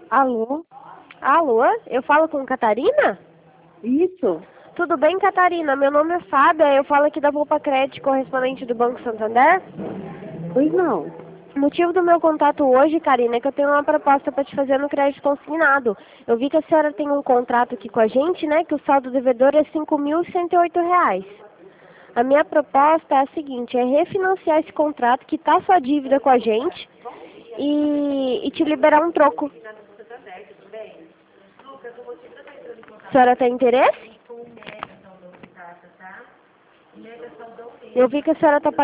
Alô? Alô? Eu falo com Catarina? Isso? Tudo bem, Catarina? Meu nome é Fábia, eu falo aqui da Volpa Crédito, correspondente do Banco Santander. Pois não. O motivo do meu contato hoje, Karina, é que eu tenho uma proposta para te fazer no crédito consignado. Eu vi que a senhora tem um contrato aqui com a gente, né, que o saldo devedor é R$ 5.108. A minha proposta é a seguinte, é refinanciar esse contrato, quitar sua dívida com a gente e te liberar um troco. A senhora tem interesse? Eu vi que a senhora está